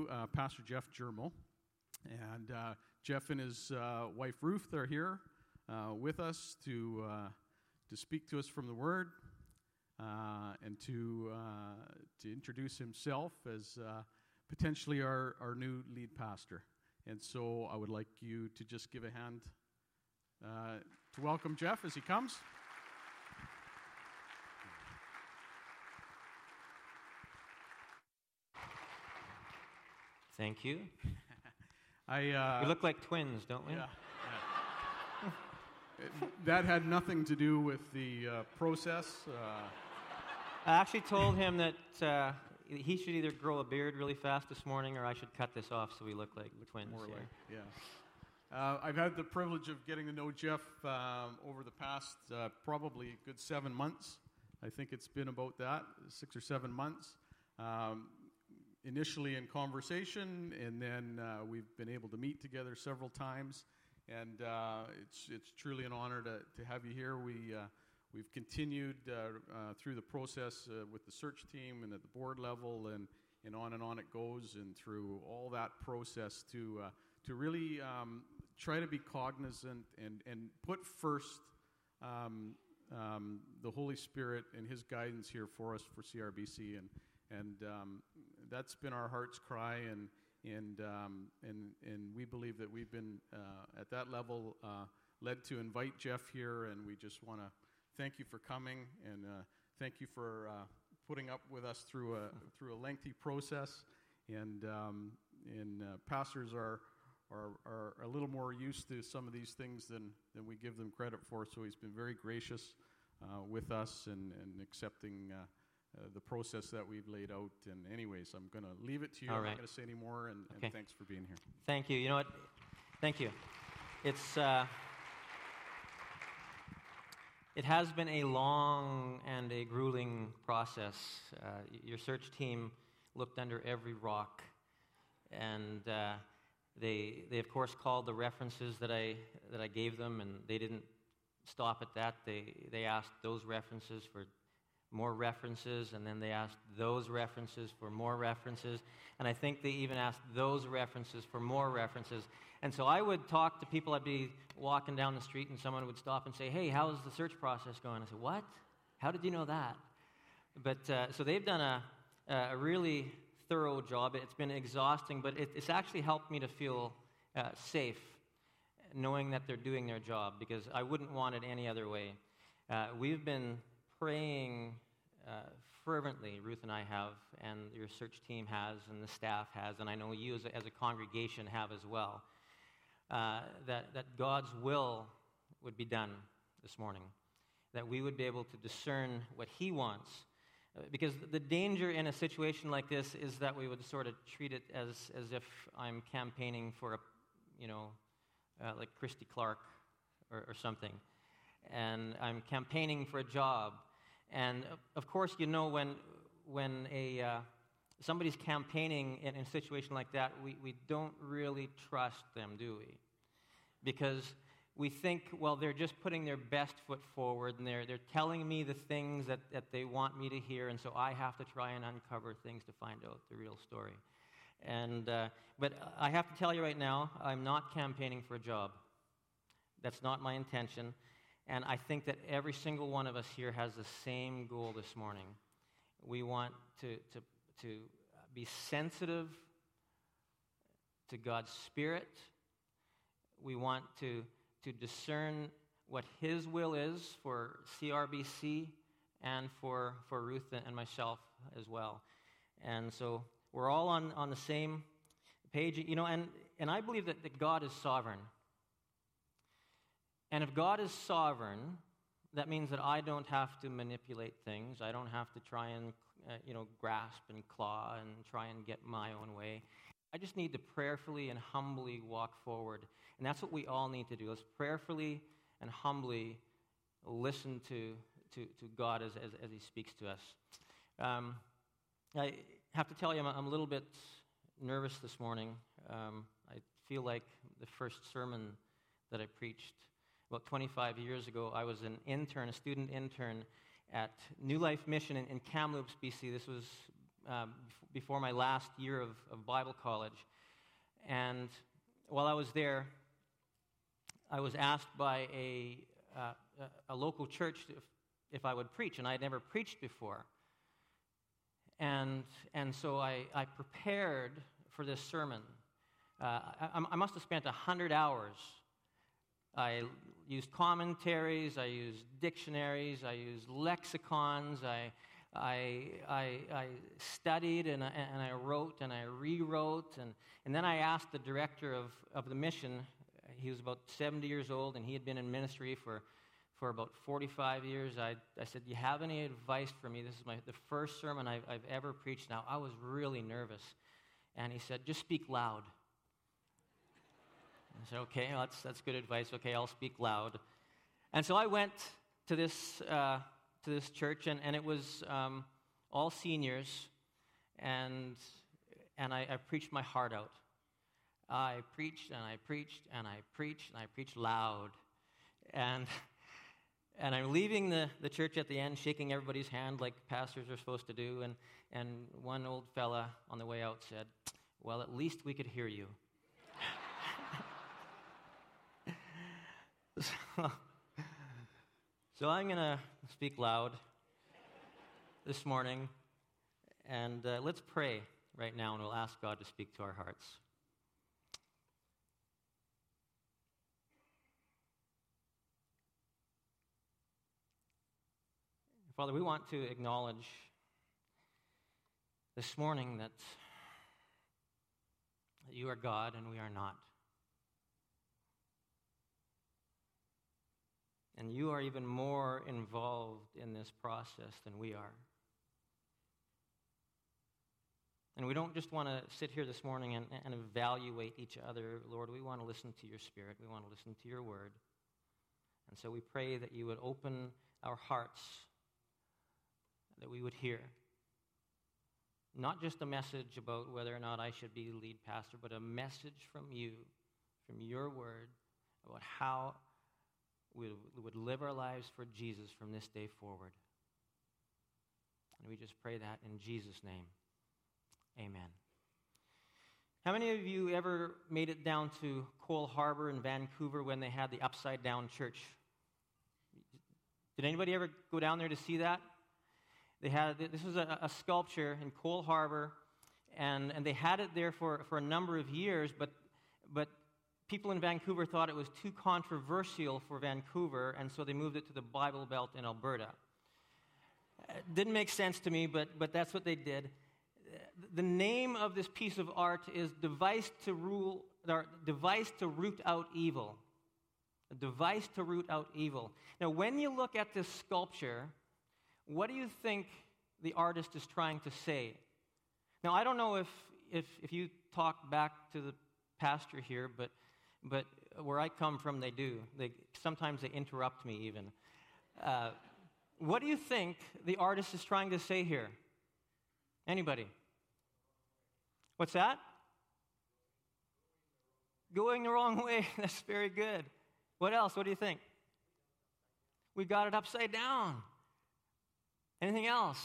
you, Pastor Jeff Jermel. And Jeff and his wife Ruth are here with us to speak to us from the Word and to introduce himself as potentially our new lead pastor. And so I would like you to just give a hand to welcome Jeff as he comes. Thank you. We look like twins, don't we? Yeah. That had nothing to do with the process. I actually told him that he should either grow a beard really fast this morning or I should cut this off so we look like twins. More like, yeah. I've had the privilege of getting to know Jeff over the past probably a good 7 months. I think it's been about that, 6 or 7 months. Initially in conversation, and then we've been able to meet together several times, and it's truly an honor to have you here. We've continued through the process with the search team and at the board level, and on it goes, and through all that process to really try to be cognizant and put first the Holy Spirit and His guidance here for us for CRBC, and that's been our heart's cry, and we believe that we've been at that level led to invite Jeff here, and we just want to thank you for coming, and thank you for putting up with us through a lengthy process, and pastors are a little more used to some of these things than we give them credit for, so he's been very gracious with us and accepting the process that we've laid out. And anyways, I'm going to leave it to you. All I'm right. not going to say any more, and thanks for being here. Thank you. You know what? Thank you. It has been a long and a grueling process. Your search team looked under every rock, and they of course called the references that I gave them, and they didn't stop at that. They asked those references for more references, and then they asked those references for more references, and I think they even asked those references for more references. And so I would talk to people. I'd be walking down the street, and someone would stop and say, "Hey, how's the search process going?" I said, "What? How did you know that?" But so they've done a really thorough job. It's been exhausting, but it's actually helped me to feel safe, knowing that they're doing their job, because I wouldn't want it any other way. We've been praying fervently, Ruth and I have, and your search team has, and the staff has, and I know you as a congregation have as well, that God's will would be done this morning, that we would be able to discern what He wants. Because the danger in a situation like this is that we would sort of treat it as if I'm campaigning for like Christy Clark or something, and I'm campaigning for a job. And of course, when somebody's campaigning in a situation like that, we don't really trust them, do we? Because we think, well, they're just putting their best foot forward, and they're telling me the things that they want me to hear, and so I have to try and uncover things to find out the real story. And but I have to tell you right now, I'm not campaigning for a job. That's not my intention. And I think that every single one of us here has the same goal this morning. We want to be sensitive to God's Spirit. We want to discern what His will is for CRBC and for Ruth and myself as well. And so we're all on the same page, and I believe that God is sovereign. And if God is sovereign, that means that I don't have to manipulate things. I don't have to try and grasp and claw and try and get my own way. I just need to prayerfully and humbly walk forward. And that's what we all need to do. Let's prayerfully and humbly listen to God as He speaks to us. I have to tell you, I'm a little bit nervous this morning. I feel like the first sermon that I preached about 25 years ago. I was a student intern at New Life Mission in Kamloops, BC. This was before my last year of Bible college. And while I was there, I was asked by a local church if I would preach, and I had never preached before. And so I prepared for this sermon. I must have spent 100 hours. I used commentaries, I used dictionaries, I used lexicons, I studied and I wrote and I rewrote, and then I asked the director of the mission. He was about 70 years old, and he had been in ministry for about 45 years. I said, "Do you have any advice for me? This is the first sermon I've ever preached." Now, I was really nervous. And he said, "Just speak loud." I said, "Okay, well, that's good advice. Okay, I'll speak loud." And so I went to this church, and it was all seniors, and I preached my heart out. I preached, and I preached, and I preached, and I preached loud. And I'm leaving the church at the end, shaking everybody's hand like pastors are supposed to do, and one old fella on the way out said, "Well, at least we could hear you." So I'm going to speak loud this morning, and let's pray right now, and we'll ask God to speak to our hearts. Father, we want to acknowledge this morning that you are God and we are not. And you are even more involved in this process than we are. And we don't just want to sit here this morning and evaluate each other, Lord. We want to listen to your Spirit. We want to listen to your word. And so we pray that you would open our hearts, that we would hear. Not just a message about whether or not I should be the lead pastor, but a message from you, from your word, about how we would live our lives for Jesus from this day forward. And we just pray that in Jesus' name. Amen. How many of you ever made it down to Cole Harbour in Vancouver when they had the Upside Down Church? Did anybody ever go down there to see that? This was a sculpture in Cole Harbour, and they had it there for a number of years, but people in Vancouver thought it was too controversial for Vancouver, and so they moved it to the Bible Belt in Alberta. It didn't make sense to me, but that's what they did. The name of this piece of art is Device to Root Out Evil. A device to root out evil. Now, when you look at this sculpture, what do you think the artist is trying to say? Now, I don't know if you talk back to the pastor here, but where I come from, they do. Sometimes they interrupt me even. What do you think the artist is trying to say here? Anybody? What's that? Going the wrong way. That's very good. What else? What do you think? We got it upside down. Anything else?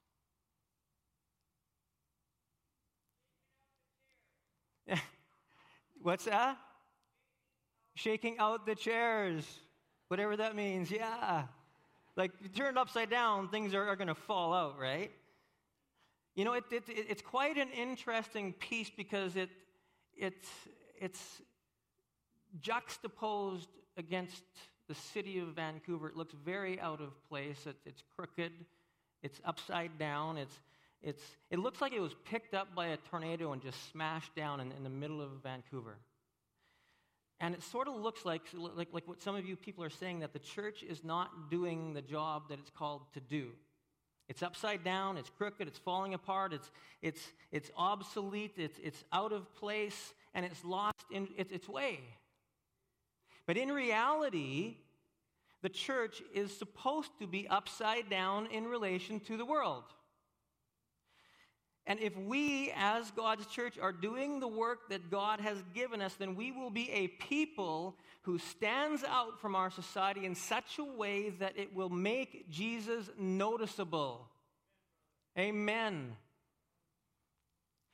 What's that? Shaking out the chairs. Whatever that means, yeah. Like, you turn it upside down, things are going to fall out, right? You know, it's quite an interesting piece because it's juxtaposed against the city of Vancouver. It looks very out of place. It's crooked. It's upside down. It looks like it was picked up by a tornado and just smashed down in the middle of Vancouver. And it sort of looks like what some of you people are saying, that the church is not doing the job that it's called to do. It's upside down, it's crooked, it's falling apart, it's obsolete, it's out of place, and it's lost in its way. But in reality, the church is supposed to be upside down in relation to the world. And if we, as God's church, are doing the work that God has given us, then we will be a people who stands out from our society in such a way that it will make Jesus noticeable. Amen.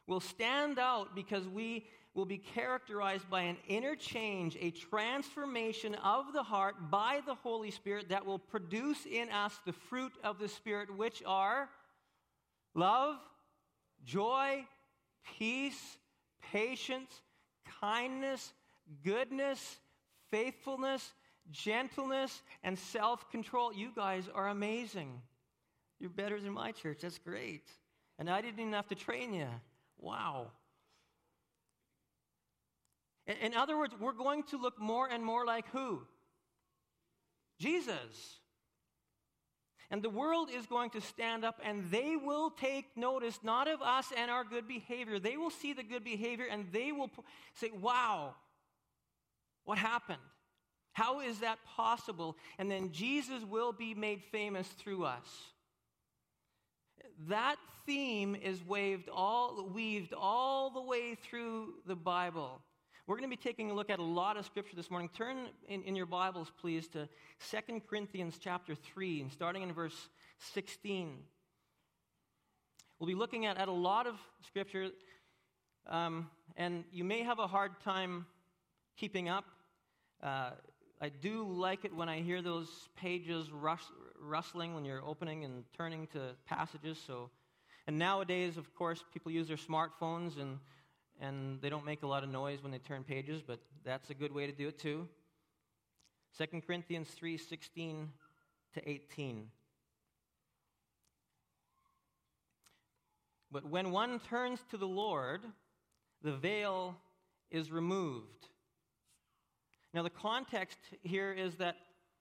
will stand out because we will be characterized by an inner change, a transformation of the heart by the Holy Spirit that will produce in us the fruit of the Spirit, which are love, joy, peace, patience, kindness, goodness, faithfulness, gentleness, and self-control. You guys are amazing. You're better than my church. That's great. And I didn't even have to train you. Wow. In other words, we're going to look more and more like who? Jesus. And the world is going to stand up and they will take notice not of us and our good behavior. They will see the good behavior and they will say, wow, what happened? How is that possible? And then Jesus will be made famous through us. That theme is weaved all the way through the Bible. We're going to be taking a look at a lot of Scripture this morning. Turn in your Bibles, please, to 2 Corinthians chapter 3, and starting in verse 16. We'll be looking at a lot of Scripture, and you may have a hard time keeping up. I do like it when I hear those pages rustling when you're opening and turning to passages. And nowadays, of course, people use their smartphones and they don't make a lot of noise when they turn pages, but that's a good way to do it too. 2 Corinthians 3:16 to 18. But when one turns to the Lord, the veil is removed. Now, the context here is that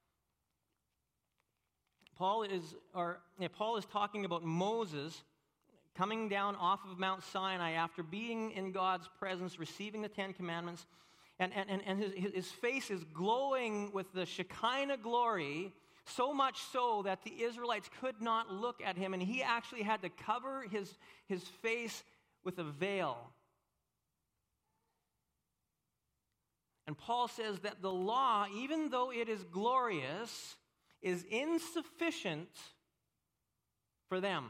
Paul is talking about Moses coming down off of Mount Sinai after being in God's presence, receiving the Ten Commandments, and his face is glowing with the Shekinah glory, so much so that the Israelites could not look at him, and he actually had to cover his face with a veil. And Paul says that the law, even though it is glorious, is insufficient for them.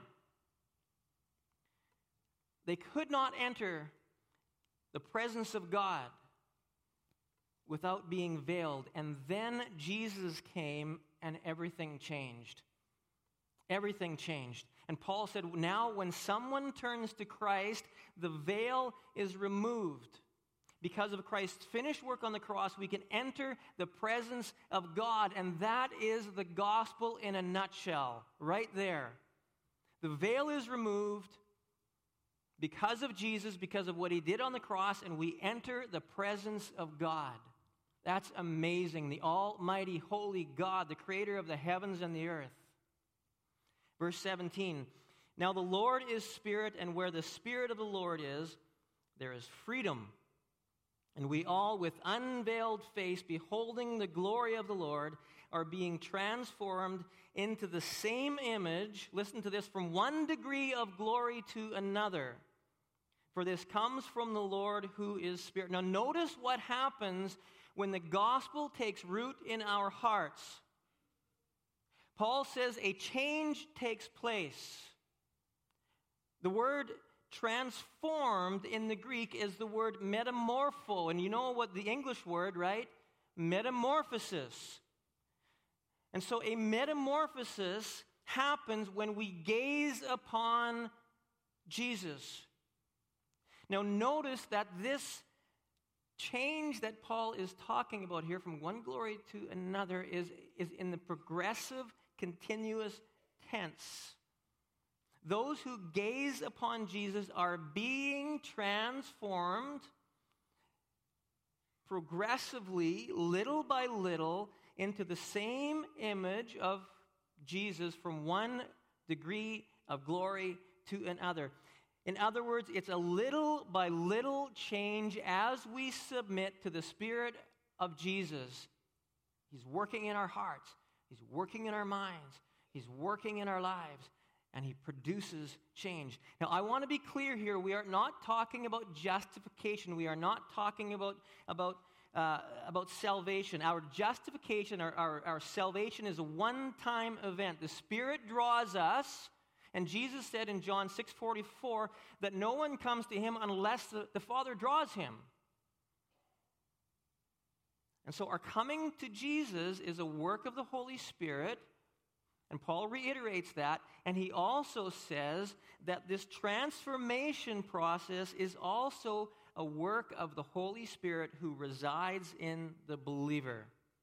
They could not enter the presence of God without being veiled. And then Jesus came and everything changed. Everything changed. And Paul said, now when someone turns to Christ, the veil is removed. Because of Christ's finished work on the cross, we can enter the presence of God. And that is the gospel in a nutshell, right there. The veil is removed because of Jesus, because of what he did on the cross, and we enter the presence of God. That's amazing. The almighty, holy God, the creator of the heavens and the earth. Verse 17, now the Lord is Spirit, and where the Spirit of the Lord is, there is freedom. And we all, with unveiled face, beholding the glory of the Lord, are being transformed into the same image, listen to this, from one degree of glory to another. For this comes from the Lord who is Spirit. Now notice what happens when the gospel takes root in our hearts. Paul says a change takes place. The word transformed in the Greek is the word metamorpho. And you know what the English word, right? Metamorphosis. And so a metamorphosis happens when we gaze upon Jesus. Now notice that this change that Paul is talking about here from one glory to another is in the progressive, continuous tense. Those who gaze upon Jesus are being transformed progressively, little by little, into the same image of Jesus from one degree of glory to another. In other words, it's a little by little change as we submit to the Spirit of Jesus. He's working in our hearts. He's working in our minds. He's working in our lives. And he produces change. Now, I want to be clear here. We are not talking about justification. We are not talking about salvation. Our justification, our salvation is a one-time event. The Spirit draws us, And Jesus said in John 6:44 that no one comes to him unless the Father draws him. And so our coming to Jesus is a work of the Holy Spirit, and Paul reiterates that, and he also says that this transformation process is also a work of the Holy Spirit who resides in the believer.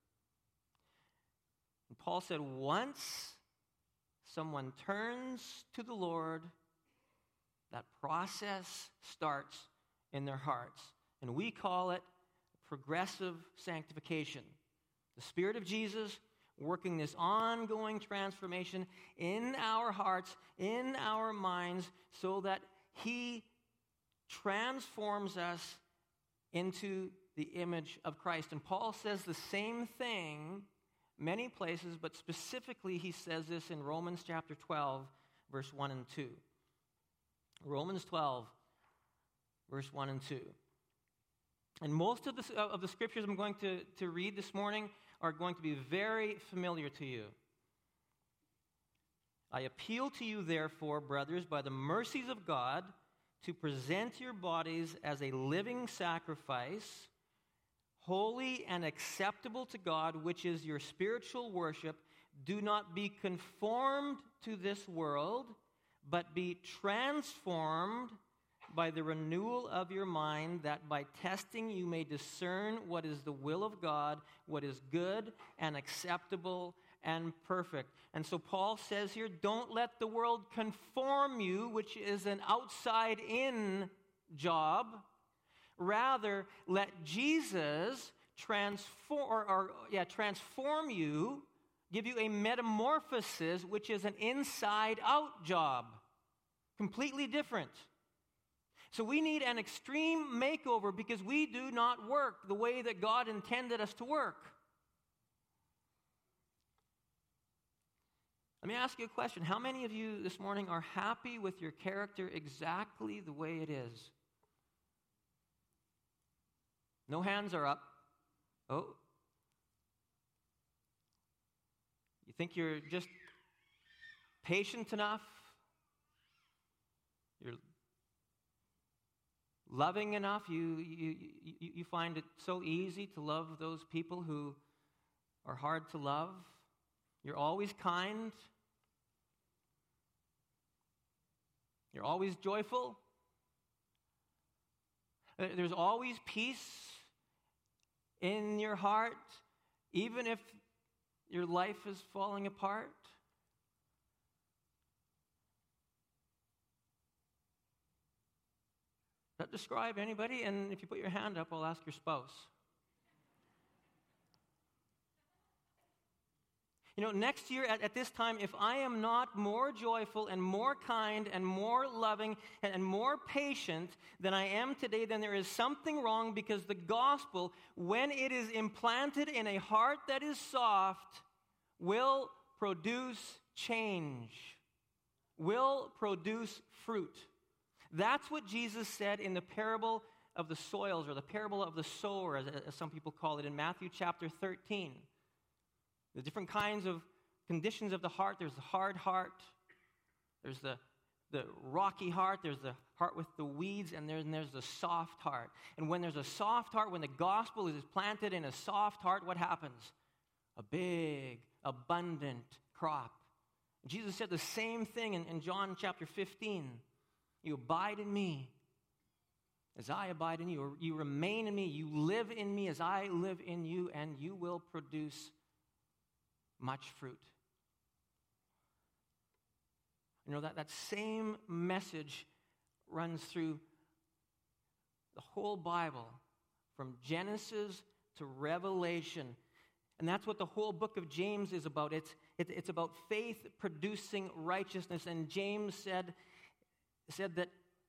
And Paul said once someone turns to the Lord, that process starts in their hearts. And we call it progressive sanctification. The Spirit of Jesus working this ongoing transformation in our hearts, in our minds, so that he transforms us into the image of Christ. And Paul says the same thing many places, but specifically he says this in Romans chapter 12, verse 1 and 2. Romans 12, verse 1 and 2. And most of the scriptures I'm going to read this morning are going to be very familiar to you. I appeal to you, therefore, brothers, by the mercies of God, to present your bodies as a living sacrifice, holy and acceptable to God, which is your spiritual worship. Do not be conformed to this world, but be transformed by the renewal of your mind, that by testing you may discern what is the will of God, what is good and acceptable and perfect. And so Paul says here, don't let the world conform you, which is an outside-in job. Rather, let Jesus transform you, give you a metamorphosis, which is an inside-out job. Completely different. So we need an extreme makeover because we do not work the way that God intended us to work. Let me ask you a question. How many of you this morning are happy with your character exactly the way it is? No hands are up. Oh. You think you're just patient enough? You're loving enough? You find it so easy to love those people who are hard to love? You're always kind? You're always joyful? There's always peace in your heart, even if your life is falling apart? Does that describe anybody? And if you put your hand up, I'll ask your spouse. You know, next year at this time, if I am not more joyful and more kind and more loving and more patient than I am today, then there is something wrong, because the gospel, when it is implanted in a heart that is soft, will produce change, will produce fruit. That's what Jesus said in the parable of the soils, or the parable of the sower, as some people call it, in Matthew chapter 13. The different kinds of conditions of the heart. There's the hard heart. There's the rocky heart. There's the heart with the weeds. And there's the soft heart. And when there's a soft heart, when the gospel is planted in a soft heart, what happens? A big, abundant crop. Jesus said the same thing in John chapter 15. You abide in me as I abide in you. Or you remain in me. You live in me as I live in you. And you will produce much fruit. You know, that same message runs through the whole Bible, from Genesis to Revelation. And that's what the whole book of James is about. It's about faith producing righteousness. And James said that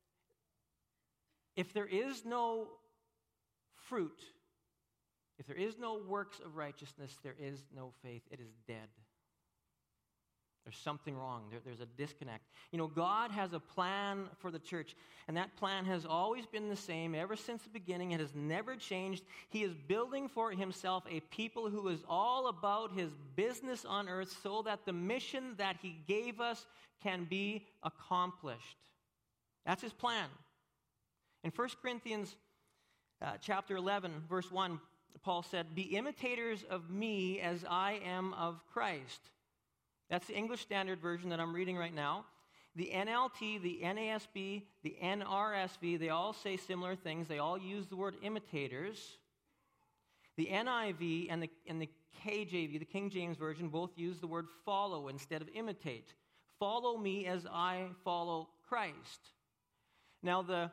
if there is no fruit, if there is no works of righteousness, there is no faith. It is dead. There's something wrong. There's a disconnect. You know, God has a plan for the church, and that plan has always been the same ever since the beginning. It has never changed. He is building for himself a people who is all about his business on earth so that the mission that he gave us can be accomplished. That's his plan. In 1 Corinthians chapter 11, verse 1, Paul said, "Be imitators of me as I am of Christ." That's the English Standard Version that I'm reading right now. The NLT, the NASB, the NRSV, they all say similar things. They all use the word imitators. The NIV and the KJV, the King James Version, both use the word follow instead of imitate. Follow me as I follow Christ. Now, the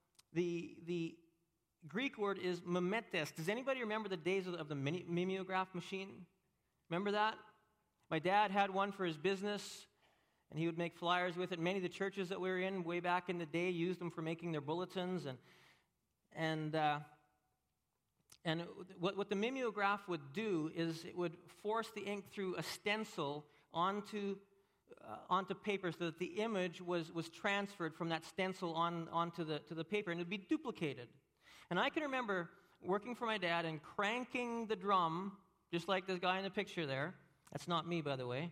Greek word is mimetes. Does anybody remember the days of the mimeograph machine? Remember that? My dad had one for his business, and he would make flyers with it. Many of the churches that we were in way back in the day used them for making their bulletins. And what the mimeograph would do is it would force the ink through a stencil onto paper so that the image was transferred from that stencil onto the paper, and it would be duplicated. And I can remember working for my dad and cranking the drum, just like this guy in the picture there. That's not me, by the way.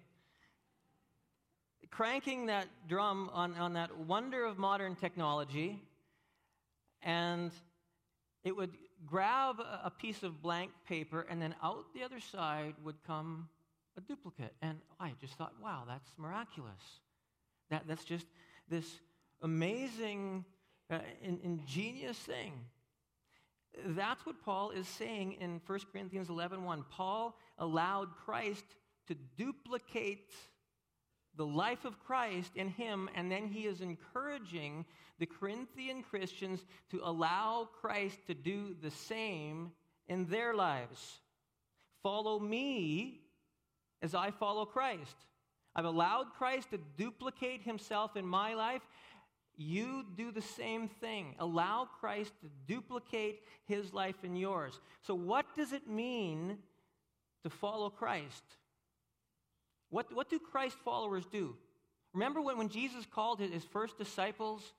Cranking that drum on that wonder of modern technology, and it would grab a piece of blank paper, and then out the other side would come a duplicate. And I just thought, wow, that's miraculous. That's just this amazing, ingenious thing. That's what Paul is saying in 1 Corinthians 11:1. Paul allowed Christ to duplicate the life of Christ in him, and then he is encouraging the Corinthian Christians to allow Christ to do the same in their lives. Follow me as I follow Christ. I've allowed Christ to duplicate himself in my life. You do the same thing. Allow Christ to duplicate his life in yours. So what does it mean to follow Christ? What do Christ followers do? Remember when Jesus called his first disciples?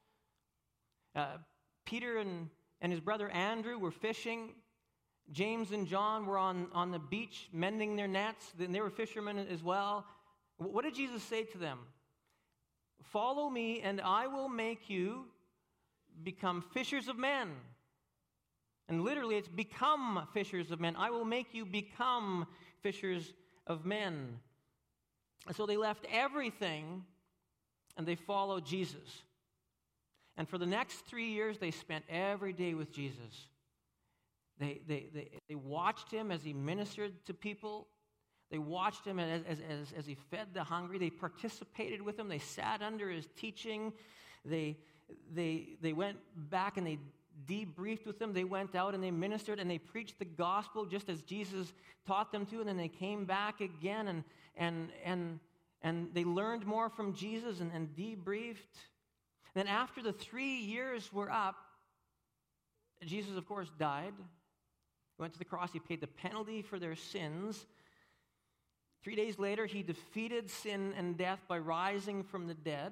Peter and his brother Andrew were fishing. James and John were on the beach mending their nets. Then they were fishermen as well. What did Jesus say to them? Follow me, and I will make you become fishers of men. And literally, it's become fishers of men. I will make you become fishers of men. And so they left everything, and they followed Jesus. And for the next 3 years, they spent every day with Jesus. They watched him as he ministered to people. They watched him as he fed the hungry. They participated with him. They sat under his teaching. They went back and they debriefed with him. They went out and they ministered and they preached the gospel just as Jesus taught them to. And then they came back again and they learned more from Jesus and debriefed. Then after the 3 years were up, Jesus, of course, died. He went to the cross. He paid the penalty for their sins. 3 days later, he defeated sin and death by rising from the dead.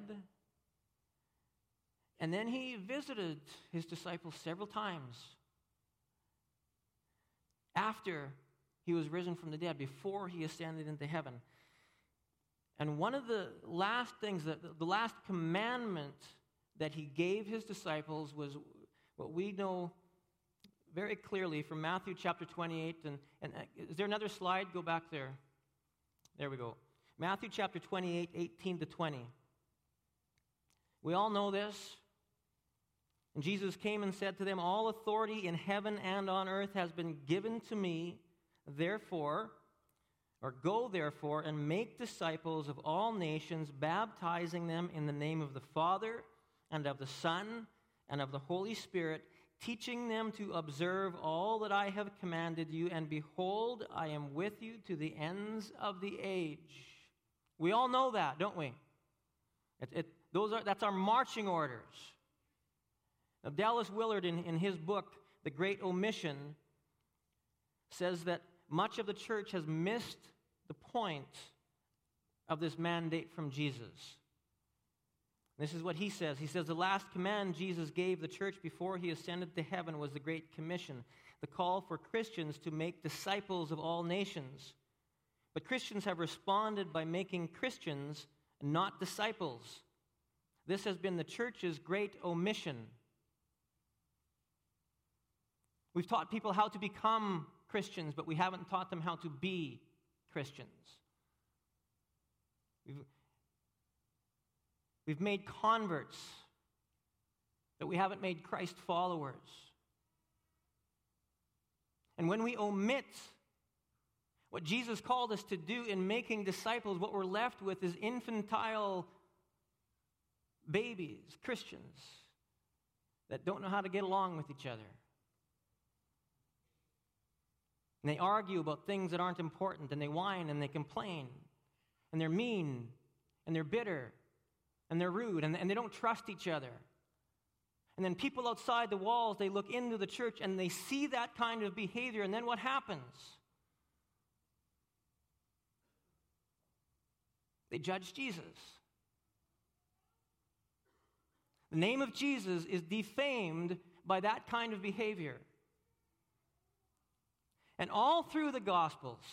And then he visited his disciples several times after he was risen from the dead, before he ascended into heaven. And one of the last things, the last commandment that he gave his disciples was what we know very clearly from Matthew chapter 28. And is there another slide? Go back there. There we go. Matthew chapter 28, 18 to 20. We all know this. And Jesus came and said to them, all authority in heaven and on earth has been given to me. Go therefore and make disciples of all nations, baptizing them in the name of the Father and of the Son and of the Holy Spirit, teaching them to observe all that I have commanded you, and behold, I am with you to the ends of the age. We all know that, don't we? That's our marching orders. Now, Dallas Willard, in his book, The Great Omission, says that much of the church has missed the point of this mandate from Jesus. This is what he says. He says, the last command Jesus gave the church before he ascended to heaven was the Great Commission, the call for Christians to make disciples of all nations. But Christians have responded by making Christians, not disciples. This has been the church's great omission. We've taught people how to become Christians, but we haven't taught them how to be Christians. We've made converts, but we haven't made Christ followers. And when we omit what Jesus called us to do in making disciples, what we're left with is infantile babies, Christians, that don't know how to get along with each other. And they argue about things that aren't important, and they whine and they complain, and they're mean, and they're bitter, and they're rude, and they don't trust each other. And then people outside the walls, they look into the church, and they see that kind of behavior, and then what happens? They judge Jesus. The name of Jesus is defamed by that kind of behavior. And all through the Gospels,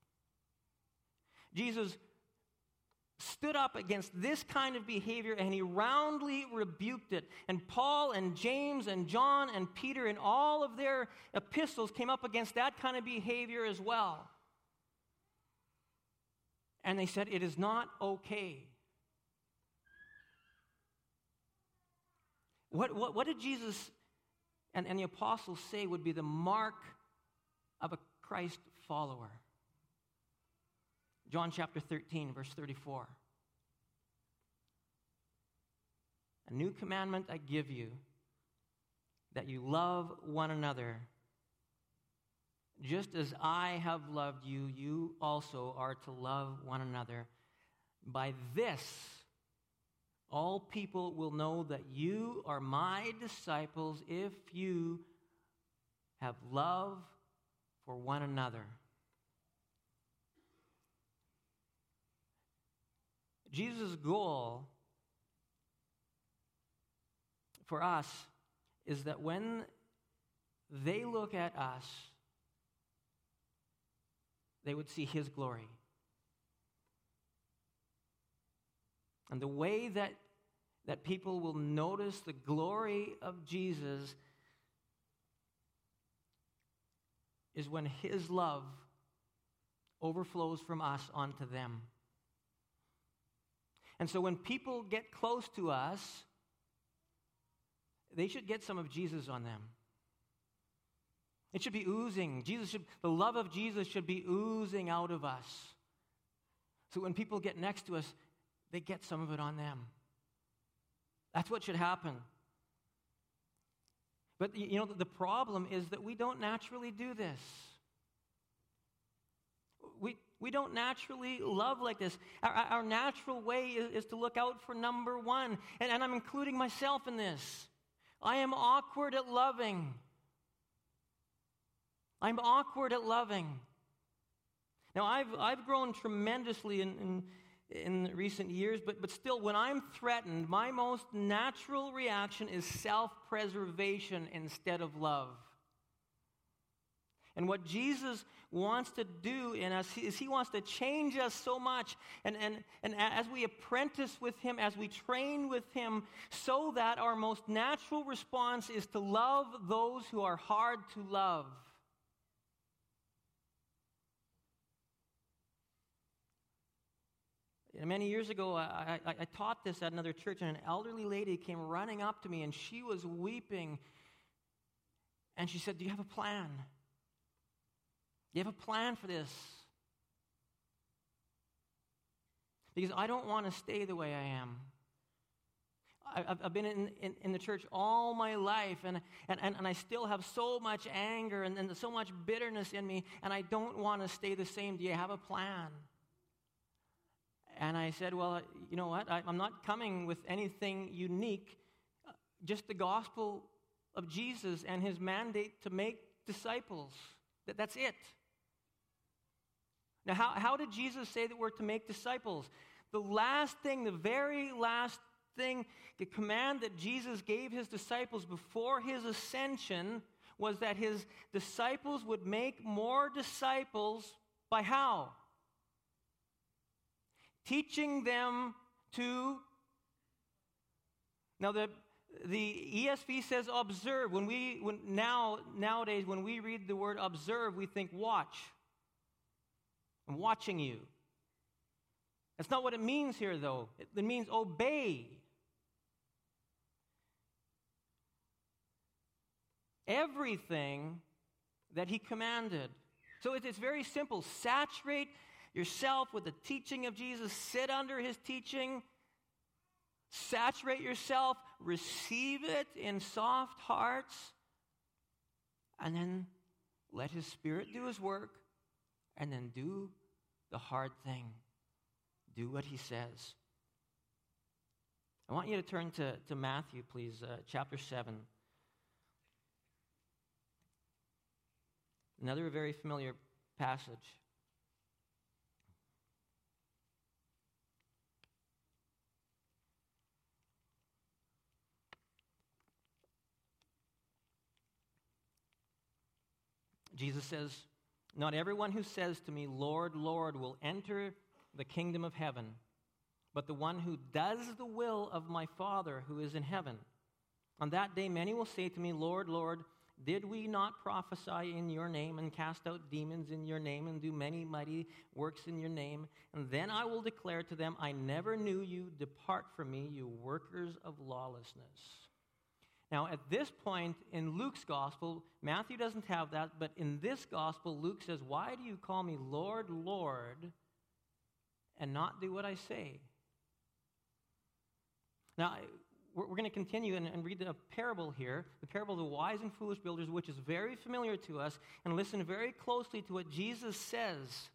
Jesus stood up against this kind of behavior and he roundly rebuked it. And Paul and James and John and Peter in all of their epistles came up against that kind of behavior as well. And they said, it is not okay. What did Jesus and the apostles say would be the mark of a Christ follower? John chapter 13, verse 34. A new commandment I give you, that you love one another. Just as I have loved you, you also are to love one another. By this, all people will know that you are my disciples if you have love for one another. Jesus' goal for us is that when they look at us, they would see his glory. And the way that people will notice the glory of Jesus is when his love overflows from us onto them. And so when people get close to us, they should get some of Jesus on them. It should be oozing. The love of Jesus should be oozing out of us. So when people get next to us, they get some of it on them. That's what should happen. But the problem is that we don't naturally do this. We don't naturally love like this. Our natural way is to look out for number one. And I'm including myself in this. I am awkward at loving. I'm awkward at loving. Now, I've grown tremendously in recent years, but still, when I'm threatened, my most natural reaction is self-preservation instead of love. And what Jesus wants to do in us is he wants to change us so much. And as we apprentice with him, as we train with him, so that our most natural response is to love those who are hard to love. Many years ago, I taught this at another church, and an elderly lady came running up to me, and she was weeping. And she said, "Do you have a plan? Do you have a plan for this? Because I don't want to stay the way I am. I've been in the church all my life, and I still have so much anger and so much bitterness in me, and I don't want to stay the same. Do you have a plan?" And I said, "Well, you know what? I'm not coming with anything unique, just the gospel of Jesus and his mandate to make disciples. That's it." Now, how did Jesus say that we're to make disciples? The last thing, the very last thing, the command that Jesus gave his disciples before his ascension was that his disciples would make more disciples by how? Teaching them to... Now, the ESV says observe. Nowadays, when we read the word observe, we think watch. I'm watching you. That's not what it means here, though. It means obey. Everything that he commanded. So it's very simple. Saturate yourself with the teaching of Jesus. Sit under his teaching. Saturate yourself. Receive it in soft hearts. And then let his Spirit do his work. And then do the hard thing. Do what he says. I want you to turn to Matthew, please, chapter 7. Another very familiar passage. Jesus says, "Not everyone who says to me, 'Lord, Lord,' will enter the kingdom of heaven, but the one who does the will of my Father who is in heaven. On that day many will say to me, 'Lord, Lord, did we not prophesy in your name and cast out demons in your name and do many mighty works in your name?' And then I will declare to them, 'I never knew you. Depart from me, you workers of lawlessness.'" Now, at this point in Luke's gospel, Matthew doesn't have that, but in this gospel, Luke says, "Why do you call me Lord, Lord, and not do what I say?" Now, we're going to continue and read a parable here, the parable of the wise and foolish builders, which is very familiar to us, and listen very closely to what Jesus says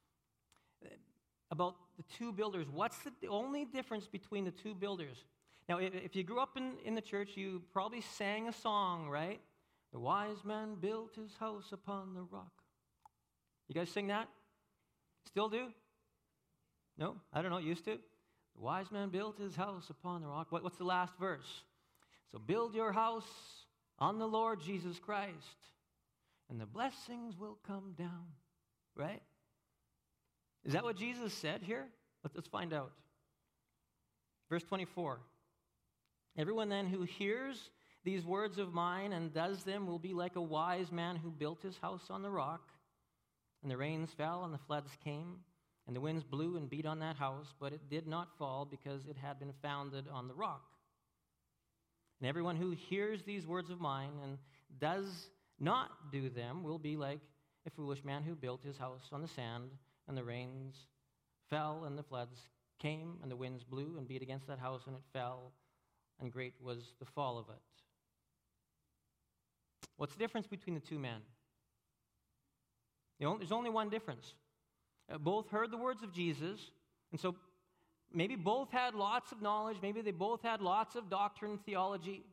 about the two builders. What's the only difference between the two builders? Now, if you grew up in the church, you probably sang a song, right? "The wise man built his house upon the rock." You guys sing that? Still do? No? I don't know. Used to? "The wise man built his house upon the rock." What's the last verse? "So build your house on the Lord Jesus Christ, and the blessings will come down." Right? Is that what Jesus said here? Let's find out. Verse 24. "Everyone then who hears these words of mine and does them will be like a wise man who built his house on the rock. And the rains fell and the floods came, and the winds blew and beat on that house, but it did not fall because it had been founded on the rock. And everyone who hears these words of mine and does not do them will be like a foolish man who built his house on the sand, and the rains fell and the floods came, and the winds blew and beat against that house, and it fell, and great was the fall of it." What's the difference between the two men? There's only one difference. Both heard the words of Jesus, and so maybe both had lots of knowledge, maybe they both had lots of doctrine and theology.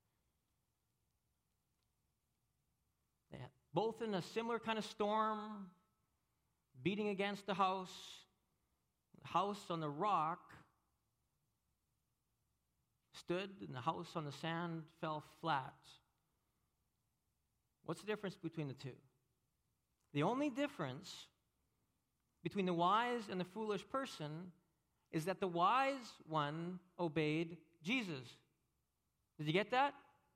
They had both in a similar kind of storm, beating against the house on the rock stood, and the house on the sand fell flat. What's the difference between the two? The only difference between the wise and the foolish person is that the wise one obeyed Jesus. Did you get that?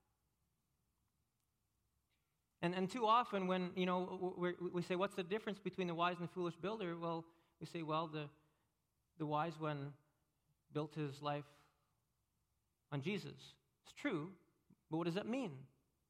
And too often when, we say, what's the difference between the wise and the foolish builder? Well, we say, well, the wise one built his life on Jesus. It's true, but what does that mean?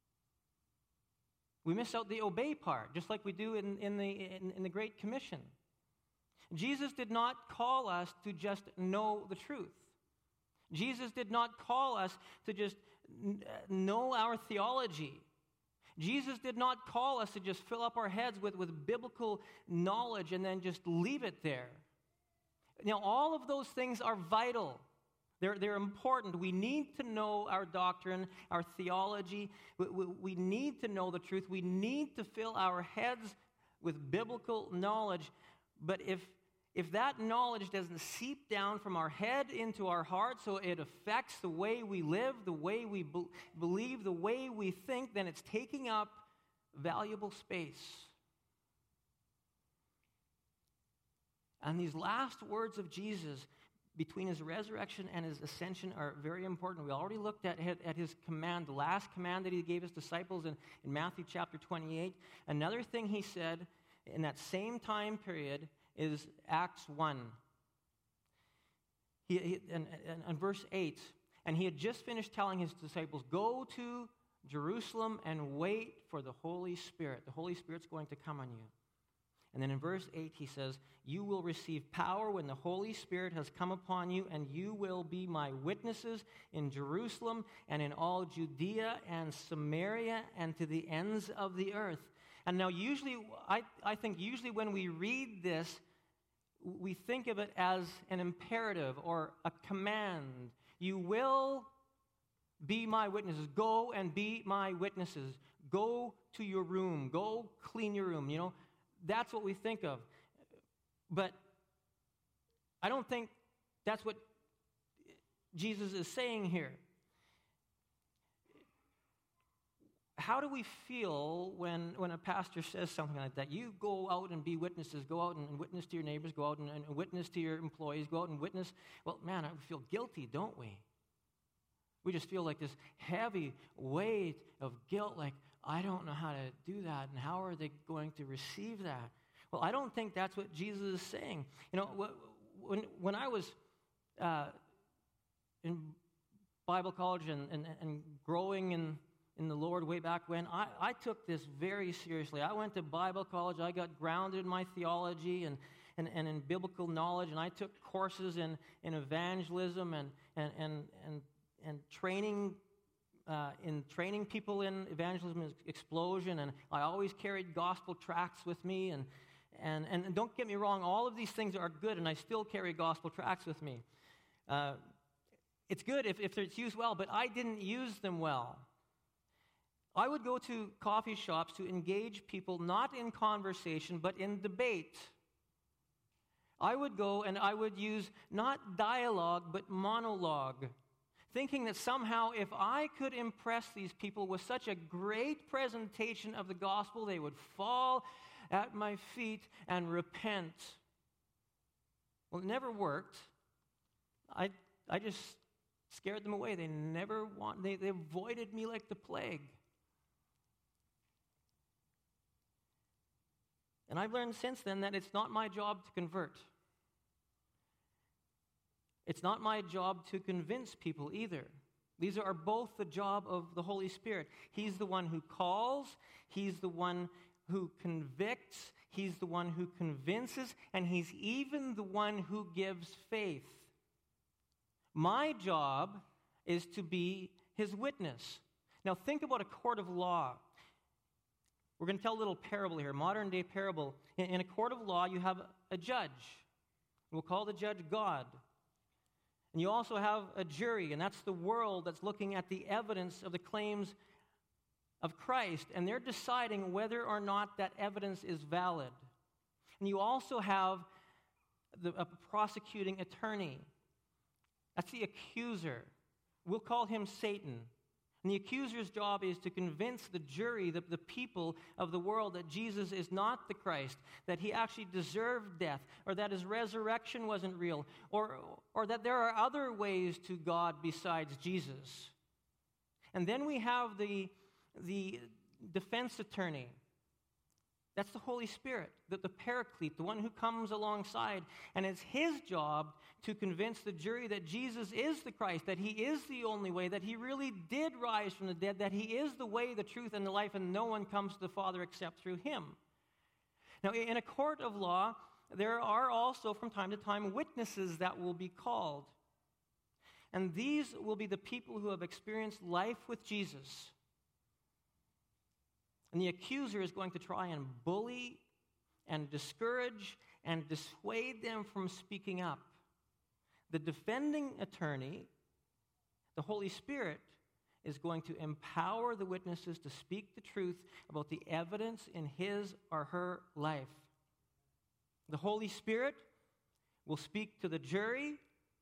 We miss out the obey part, just like we do in the Great Commission. Jesus did not call us to just know the truth. Jesus did not call us to just know our theology. Jesus did not call us to just fill up our heads with biblical knowledge and then just leave it there. Now, all of those things are vital. They're important. We need to know our doctrine, our theology. We need to know the truth. We need to fill our heads with biblical knowledge. But if if that knowledge doesn't seep down from our head into our heart so it affects the way we live, the way we believe, the way we think, then it's taking up valuable space. And these last words of Jesus between his resurrection and his ascension are very important. We already looked at his command, the last command that he gave his disciples in Matthew chapter 28. Another thing he said in that same time period is Acts 1. In verse 8, and he had just finished telling his disciples, go to Jerusalem and wait for the Holy Spirit. The Holy Spirit's going to come on you. And then in verse 8 he says, you will receive power when the Holy Spirit has come upon you, and you will be my witnesses in Jerusalem and in all Judea and Samaria and to the ends of the earth. And now usually, I think usually when we read this, we think of it as an imperative or a command. You will be my witnesses. Go and be my witnesses. Go to your room. Go clean your room. You know, that's what we think of. But I don't think that's what Jesus is saying here. How do we feel when a pastor says something like that? You go out and be witnesses. Go out and witness to your neighbors. Go out and witness to your employees. Go out and witness. Well, man, I feel guilty, don't we? We just feel like this heavy weight of guilt, like, I don't know how to do that, and how are they going to receive that? Well, I don't think that's what Jesus is saying. You know, when I was in Bible college and growing in the Lord way back when, I took this very seriously. I went to Bible college. I got grounded in my theology and in biblical knowledge, and I took courses in evangelism and training in training people in evangelism explosion, and I always carried gospel tracts with me, and don't get me wrong, all of these things are good, and I still carry gospel tracts with me. It's good if it's used well, but I didn't use them well. I would go to coffee shops to engage people not in conversation, but in debate. I would go and I would use not dialogue, but monologue, thinking that somehow if I could impress these people with such a great presentation of the gospel, they would fall at my feet and repent. Well, it never worked. I just scared them away. They avoided me like the plague. And I've learned since then that it's not my job to convert. It's not my job to convince people either. These are both the job of the Holy Spirit. He's the one who calls, he's the one who convicts, he's the one who convinces, and he's even the one who gives faith. My job is to be his witness. Now think about a court of law. We're going to tell a little parable here, modern day parable. In a court of law, you have a judge. We'll call the judge God. And you also have a jury, and that's the world that's looking at the evidence of the claims of Christ, and they're deciding whether or not that evidence is valid. And you also have a prosecuting attorney. That's the accuser. We'll call him Satan. And the accuser's job is to convince the jury, the people of the world, that Jesus is not the Christ, that he actually deserved death, or that his resurrection wasn't real, or that there are other ways to God besides Jesus. And then we have the defense attorney. That's the Holy Spirit, the paraclete, the one who comes alongside. And it's his job to convince the jury that Jesus is the Christ, that he is the only way, that he really did rise from the dead, that he is the way, the truth, and the life, and no one comes to the Father except through him. Now, in a court of law, there are also from time to time witnesses that will be called. And these will be the people who have experienced life with Jesus. And the accuser is going to try and bully and discourage and dissuade them from speaking up. The defending attorney, the Holy Spirit, is going to empower the witnesses to speak the truth about the evidence in his or her life. The Holy Spirit will speak to the jury,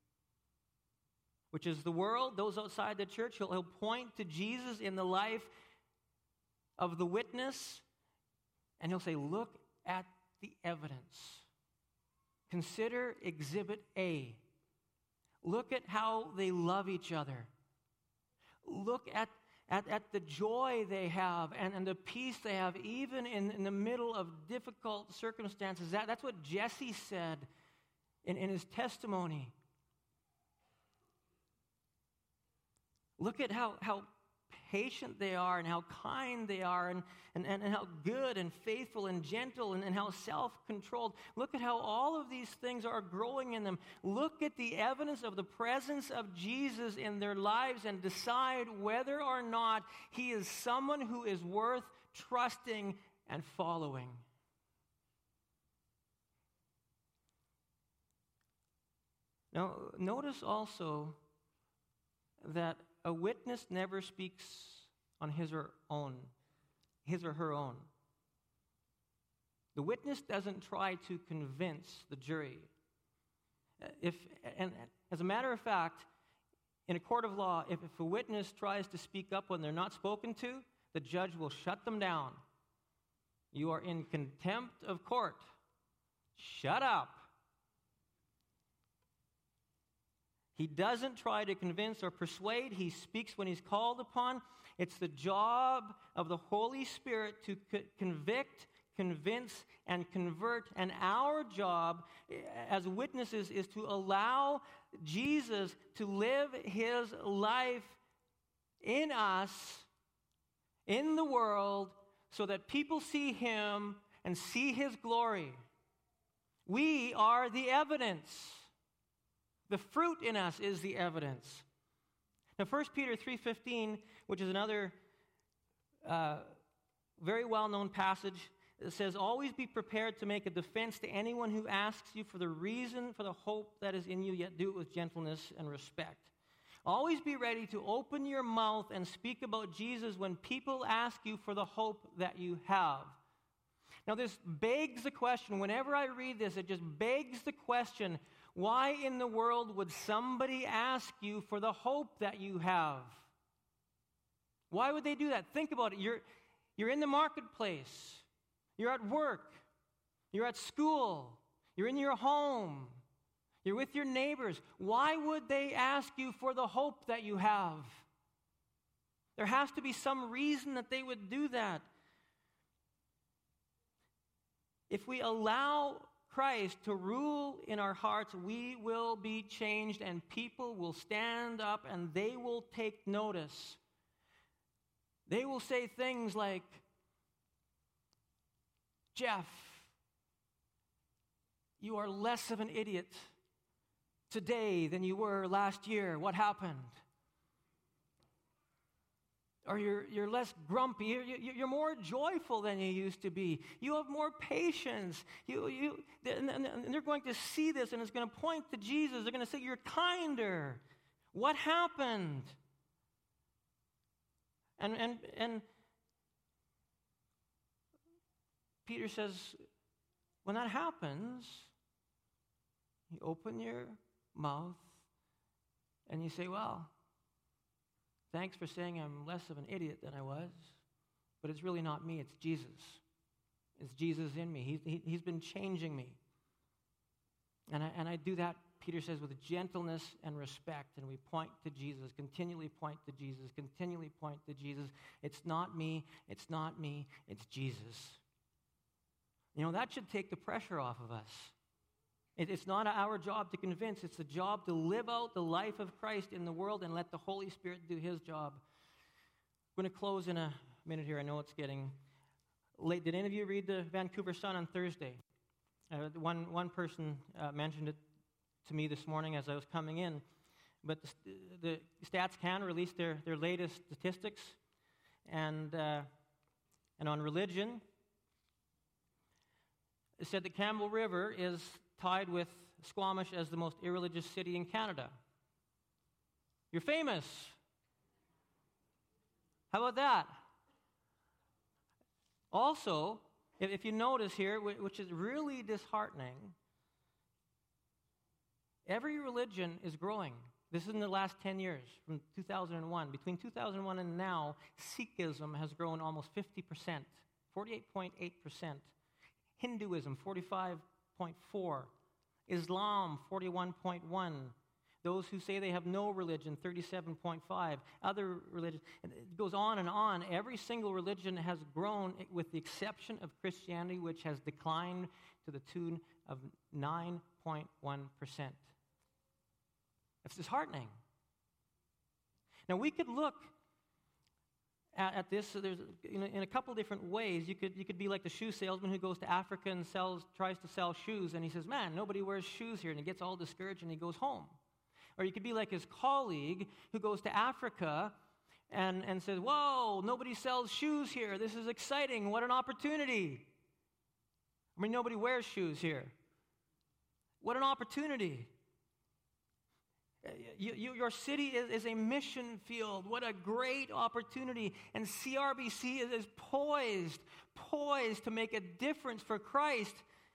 which is the world, those outside the church. He'll point to Jesus in the life of the witness, and he'll say, look at the evidence. Consider Exhibit A. Look at how they love each other. Look at the joy they have and the peace they have, even in the middle of difficult circumstances. That's what Jesse said in his testimony. Look at how patient they are and how kind they are and how good and faithful and gentle and how self-controlled. Look at how all of these things are growing in them. Look at the evidence of the presence of Jesus in their lives and decide whether or not he is someone who is worth trusting and following. Now, notice also that a witness never speaks on his or her own. The witness doesn't try to convince the jury. And as a matter of fact, in a court of law, if a witness tries to speak up when they're not spoken to, the judge will shut them down. You are in contempt of court. Shut up. He doesn't try to convince or persuade. He speaks when he's called upon. It's the job of the Holy Spirit to convict, convince, and convert. And our job as witnesses is to allow Jesus to live his life in us, in the world, so that people see him and see his glory. We are the evidence. The fruit in us is the evidence. Now, 1 Peter 3:15, which is another very well-known passage, it says, always be prepared to make a defense to anyone who asks you for the reason for the hope that is in you, yet do it with gentleness and respect. Always be ready to open your mouth and speak about Jesus when people ask you for the hope that you have. Now, this begs the question, whenever I read this, it just begs the question, why in the world would somebody ask you for the hope that you have? Why would they do that? Think about it. You're in the marketplace. You're at work. You're at school. You're in your home. You're with your neighbors. Why would they ask you for the hope that you have? There has to be some reason that they would do that. If we allow Christ to rule in our hearts, we will be changed and people will stand up and they will take notice. They will say things like, Jeff, you are less of an idiot today than you were last year. What happened? Or you're less grumpy. You're more joyful than you used to be. You have more patience. And they're going to see this, and it's going to point to Jesus. They're going to say, you're kinder. What happened? And Peter says, when that happens, you open your mouth and you say, well, thanks for saying I'm less of an idiot than I was, but it's really not me, it's Jesus. It's Jesus in me. He's been changing me. And I do that, Peter says, with gentleness and respect, and we point to Jesus, continually point to Jesus, continually point to Jesus. It's not me, it's not me, it's Jesus. You know, that should take the pressure off of us. It's not our job to convince. It's the job to live out the life of Christ in the world and let the Holy Spirit do his job. I'm going to close in a minute here. I know it's getting late. Did any of you read the Vancouver Sun on Thursday? One person mentioned it to me this morning as I was coming in. But the Stats Can released their latest statistics. And on religion, it said that Campbell River is tied with Squamish as the most irreligious city in Canada. You're famous. How about that? Also, if you notice here, which is really disheartening, Every religion is growing. This is in the last 10 years, from 2001. Between 2001 and now, Sikhism has grown almost 50%, 48.8%. Hinduism, 45.4%. Islam, 41.1%. Those who say they have no religion, 37.5%. Other religions, it goes on and on. Every single religion has grown, with the exception of Christianity, which has declined to the tune of 9.1%. It's disheartening. Now, we could look at this there's, in a couple different ways. You could be like the shoe salesman who goes to Africa and tries to sell shoes, and he says, man, nobody wears shoes here, and he gets all discouraged and he goes home. Or you could be like his colleague who goes to Africa and says, whoa, nobody sells shoes here. This is exciting. What an opportunity. I mean, nobody wears shoes here. What an opportunity. Your city is a mission field. What a great opportunity. And CRBC is poised to make a difference for Christ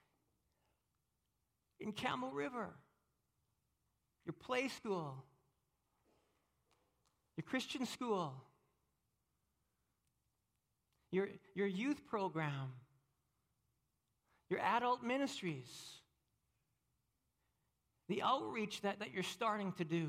in Camel River. Your play school, your Christian school, your youth program, your adult ministries, the outreach that you're starting to do.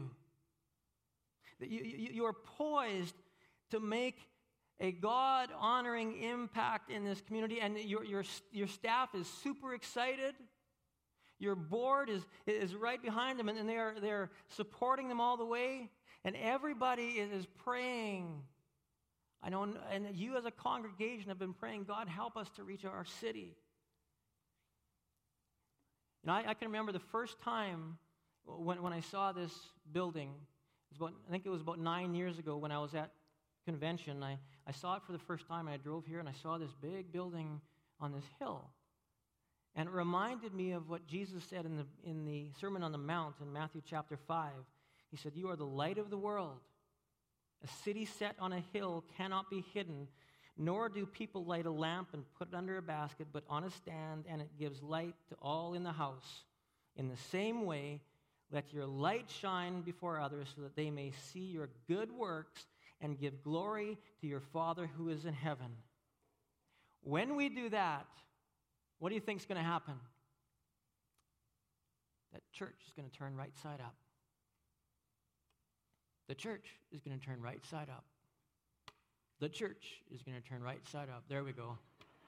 You're poised to make a God-honoring impact in this community, and your staff is super excited. Your board is right behind them, and they're supporting them all the way, and everybody is praying. I know, and you as a congregation have been praying, God, help us to reach our city. And I can remember the first time when I saw this building. I think it was about 9 years ago when I was at convention. I saw it for the first time, and I drove here, and I saw this big building on this hill. And it reminded me of what Jesus said in the Sermon on the Mount in Matthew chapter 5. He said, you are the light of the world. A city set on a hill cannot be hidden, nor do people light a lamp and put it under a basket, but on a stand, and it gives light to all in the house. In the same way, let your light shine before others so that they may see your good works and give glory to your Father who is in heaven. When we do that, what do you think is going to happen? That church is going to turn right side up. The church is going to turn right side up. The church is going to turn right side up. There we go.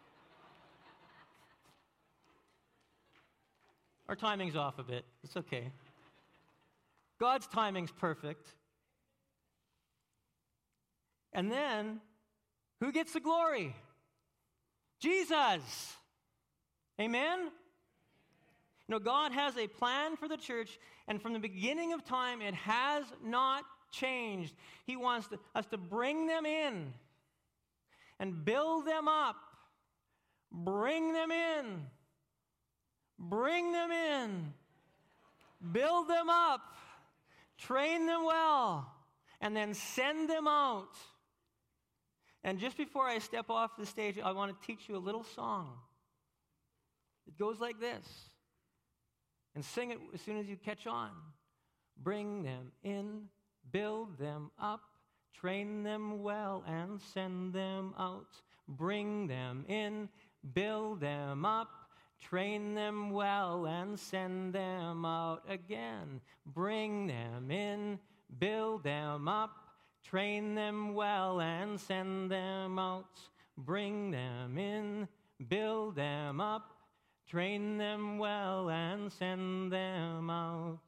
Our timing's off a bit. It's okay. God's timing's perfect. And then, who gets the glory? Jesus. Amen? You know, God has a plan for the church, and from the beginning of time, it has not changed. He wants us to bring them in and build them up. Bring them in. Bring them in. Build them up. Train them well. And then send them out. And just before I step off the stage, I want to teach you a little song. It goes like this. And sing it as soon as you catch on. Bring them in, build them up, train them well, and send them out. Bring them in, build them up, train them well, and send them out again. Bring them in, build them up, train them well, and send them out. Bring them in, build them up, train them well, and send them out.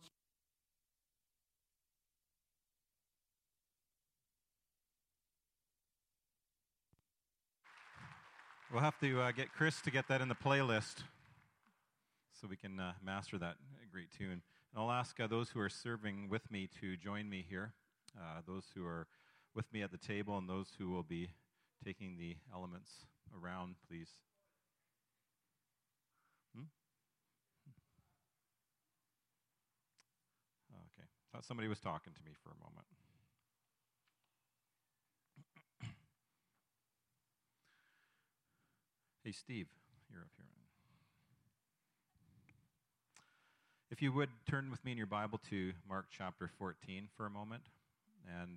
We'll have to get Chris to get that in the playlist so we can master that great tune. And I'll ask those who are serving with me to join me here, those who are with me at the table and those who will be taking the elements around, please. Okay, thought somebody was talking to me for a moment. Hey, Steve, you're up here. If you would turn with me in your Bible to Mark chapter 14 for a moment. And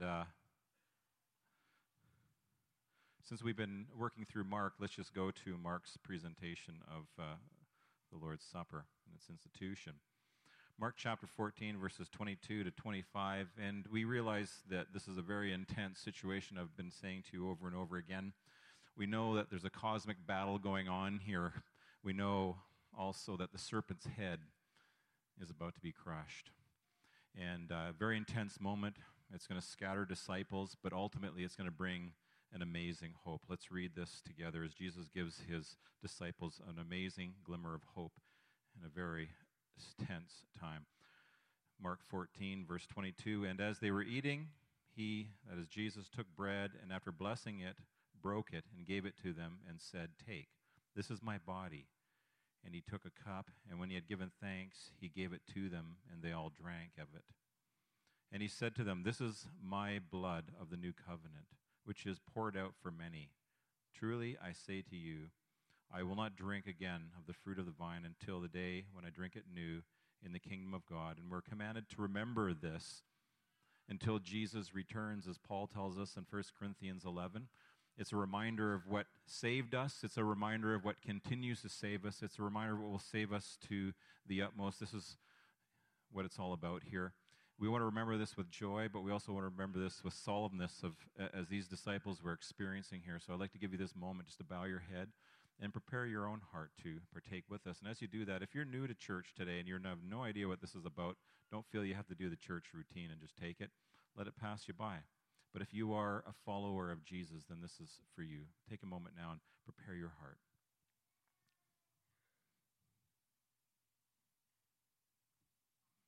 since we've been working through Mark, let's just go to Mark's presentation of the Lord's Supper and its institution. Mark chapter 14, verses 22 to 25. And we realize that this is a very intense situation. I've been saying to you over and over again. We know that there's a cosmic battle going on here. We know also that the serpent's head is about to be crushed. And a very intense moment. It's going to scatter disciples, but ultimately it's going to bring an amazing hope. Let's read this together as Jesus gives his disciples an amazing glimmer of hope in a very tense time. Mark 14, verse 22, and as they were eating, he, that is Jesus, took bread, and after blessing it, broke it, and gave it to them, and said, "Take, this is my body." And he took a cup, and when he had given thanks, he gave it to them, and they all drank of it. And he said to them, "This is my blood of the new covenant, which is poured out for many. Truly I say to you, I will not drink again of the fruit of the vine until the day when I drink it new in the kingdom of God." And we're commanded to remember this until Jesus returns, as Paul tells us in 1 Corinthians 11. It's a reminder of what saved us. It's a reminder of what continues to save us. It's a reminder of what will save us to the utmost. This is what it's all about here. We want to remember this with joy, but we also want to remember this with solemnness as these disciples were experiencing here. So I'd like to give you this moment just to bow your head and prepare your own heart to partake with us. And as you do that, if you're new to church today and you have no idea what this is about, don't feel you have to do the church routine and just take it. Let it pass you by. But if you are a follower of Jesus, then this is for you. Take a moment now and prepare your heart.